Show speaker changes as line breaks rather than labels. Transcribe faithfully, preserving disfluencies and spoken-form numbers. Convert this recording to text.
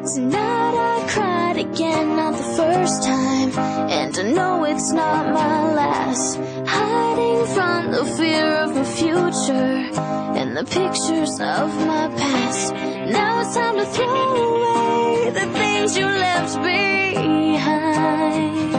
Tonight I cried again, not the first time, and I know it's not my last. Hiding from the fear of the future and the pictures of my past. Now it's time to throw away the things you left behind.